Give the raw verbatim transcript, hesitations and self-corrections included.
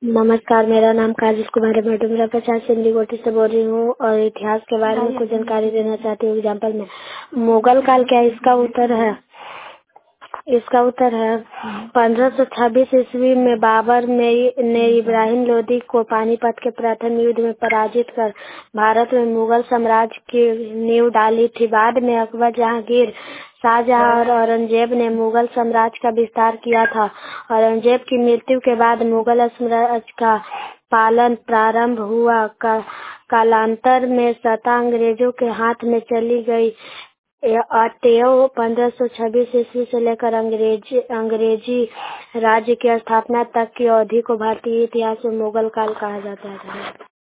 नमस्कार, मेरा नाम काजल कुमारी है। मैं डुमरा प्रसाद सिंधीकोटी से बोल रही हूँ और इतिहास के बारे में कुछ जानकारी देना चाहती हूँ। एग्जाम्पल में मुगल काल क्या इसका उत्तर है इसका उत्तर है पंद्रह सौ छब्बीस ईस्वी में बाबर ने ने इब्राहिम लोदी को पानीपत के प्रथम युद्ध में पराजित कर भारत में मुगल साम्राज्य की नींव डाली थी। बाद में अकबर, जहांगीर, शाहजहां और औरंगजेब ने मुगल साम्राज्य का विस्तार किया था। औरंगजेब की मृत्यु के बाद मुगल साम्राज्य का पालन प्रारंभ हुआ। का, कालांतर में सत्ता अंग्रेजों के हाथ में चली गई। अतएव पंद्रह सौ छब्बीस ईस्वी से लेकर अंग्रेजी अंग्रेजी राज्य की स्थापना तक की अवधि को भारतीय इतिहास में मुगल काल कहा जाता है।